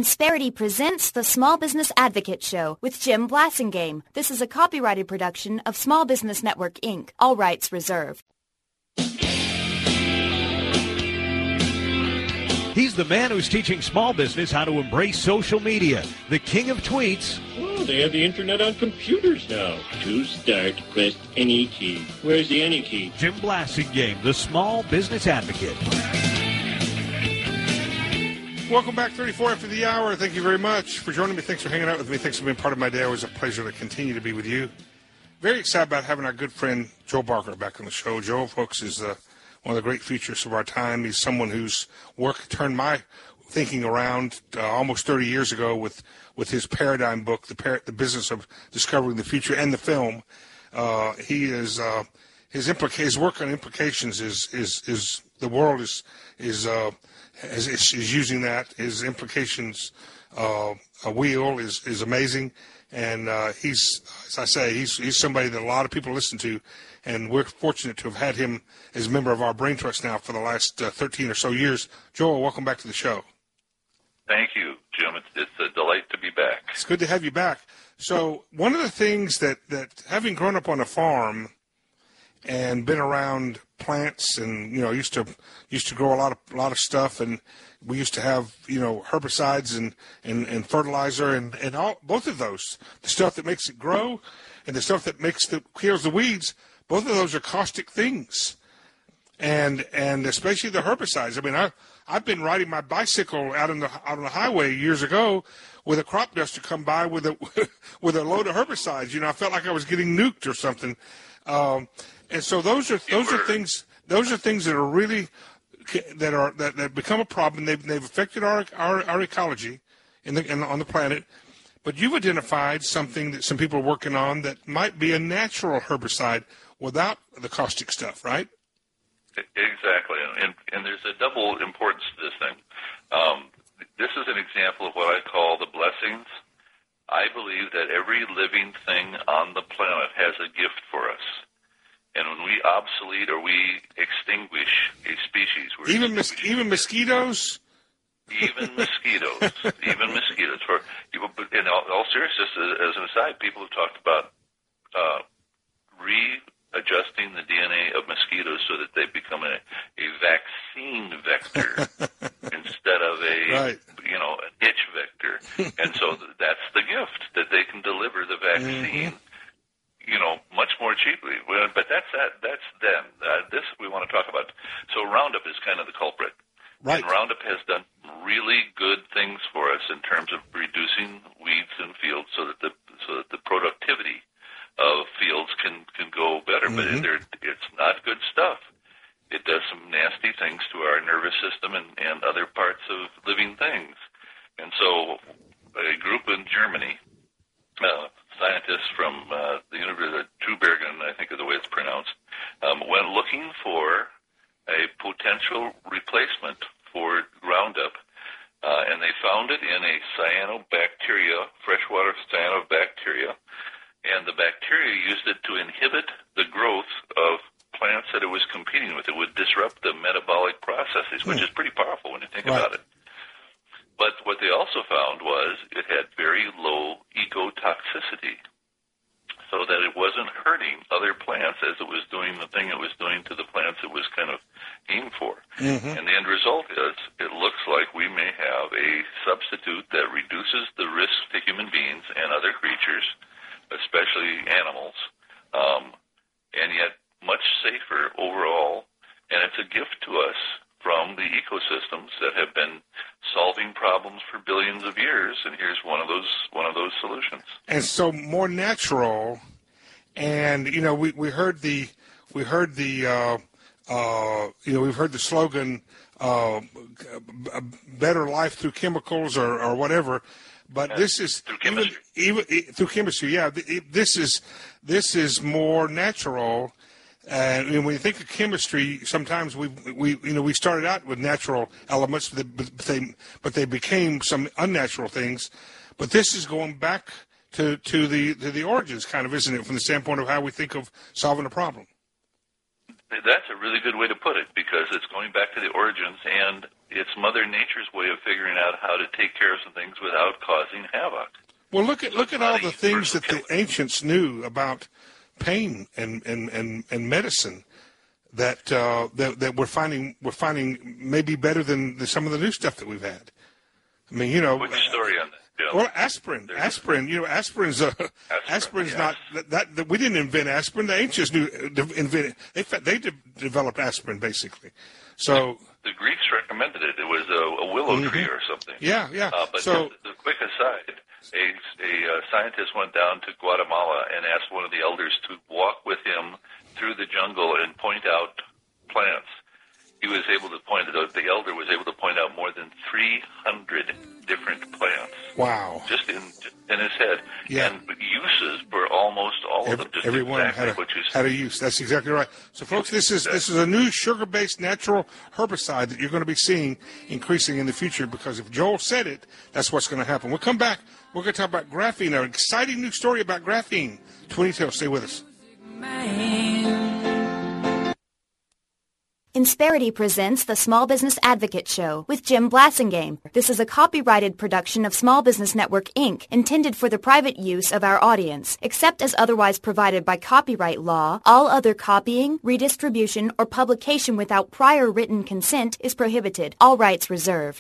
Insperity presents the Small Business Advocate Show with Jim Blasingame. This is a copyrighted production of Small Business Network, Inc., all rights reserved. He's the man who's teaching small business how to embrace social media, the king of tweets. Oh, they have the internet on computers now. To start, press any key. Where's the any key? Jim Blasingame, the small business advocate. Welcome back, 34 after the hour. Thank you very much for joining me. Thanks for hanging out with me. Thanks for being part of my day. Always a pleasure to continue to be with you. Very excited about having our good friend Joe Barker back on the show. Joe, folks, is one of the great features of our time. He's someone whose work turned my thinking around almost 30 years ago with his Paradigm book, The Business of Discovering the Future, and the film. His work on implications is the world is using that. His implications wheel is amazing, and he's, as I say, he's somebody that a lot of people listen to, and we're fortunate to have had him as a member of our Brain Trust now for the last 13 or so years. Joel, welcome back to the show. Thank you, Jim. It's a delight to be back. It's good to have you back. So one of the things that having grown up on a farm and been around plants, and used to grow a lot of stuff, and we used to have herbicides and fertilizer and all, both of those, the stuff that makes it grow and the stuff that kills the weeds. Both of those are caustic things, and especially the herbicides. I mean, I've been riding my bicycle out on the highway years ago with a crop duster come by with a load of herbicides. I felt like I was getting nuked or something. And so those are things that are really that become a problem. They've affected our ecology on the planet. But you've identified something that some people are working on that might be a natural herbicide without the caustic stuff, right? Exactly, and there's a double importance to this thing. This is an example of what I call the blessings. I believe that every living thing on the planet has a gift for us. And when we obsolete or we extinguish a species, even mosquitoes. Even mosquitoes. In all seriousness, as an aside, people have talked about readjusting the DNA of mosquitoes so that they become a vaccine vector instead of an itch vector. And so that's the gift, that they can deliver the vaccine. Much more cheaply. But that's them. This we want to talk about. So Roundup is kind of the culprit. Right. And Roundup has done really good things for us in terms of reducing weeds in fields so that the productivity of fields can go better. Mm-hmm. But it's not good stuff. It does some nasty things to our nervous system and other parts of living things. And so a group in Germany, scientists from the University of Tübingen, I think is the way it's pronounced, went looking for a potential replacement for Roundup, and they found it in a cyanobacteria, freshwater cyanobacteria, and the bacteria used it to inhibit the growth of plants that it was competing with. It would disrupt the metabolic processes, which is pretty powerful when you think about it. But what they also found was it had very low ecotoxicity, so that it wasn't hurting other plants as it was doing the thing it was doing to the plants it was kind of aimed for. Mm-hmm. And the end result is it looks like we may have a substitute that reduces the risk to human beings and other creatures, especially animals, and yet much safer overall. And it's a gift to us from the ecosystems that have been solving problems for billions of years, and here's one of those solutions. And so more natural, and we've heard the slogan, better life through chemicals or whatever. But this is through chemistry. Even through chemistry. Yeah, this is more natural. And when you think of chemistry, sometimes we started out with natural elements, but they became some unnatural things. But this is going back to the origins, kind of, isn't it, from the standpoint of how we think of solving a problem? That's a really good way to put it, because it's going back to the origins, and it's Mother Nature's way of figuring out how to take care of some things without causing havoc. Well, look at all the things that the ancients knew about pain and medicine that we're finding maybe better than some of the new stuff that we've had. I mean, you know. Which story on that? Yeah. Well, aspirin. You know, aspirin's Yes. not that we didn't invent aspirin. The ancients invented. They developed aspirin basically. So the Greeks recommended it. It was a willow tree or something. Yeah. But the quick aside, a scientist went down to Guatemala and asked one of the elders to walk with him through the jungle and point out plants. He was able to point out. The elder was able to point out more than 300 different plants. Wow! Just in his head, yeah. And uses for almost all of them. Just everyone exactly had a use. That's exactly right. So, folks, this is a new sugar-based natural herbicide that you're going to be seeing increasing in the future. Because if Joel said it, that's what's going to happen. We'll come back. We're going to talk about graphene. An exciting new story about graphene. Twin Tail, stay with us. Insperity presents the Small Business Advocate Show with Jim Blasingame. This is a copyrighted production of Small Business Network, Inc., intended for the private use of our audience. Except as otherwise provided by copyright law, all other copying, redistribution, or publication without prior written consent is prohibited. All rights reserved.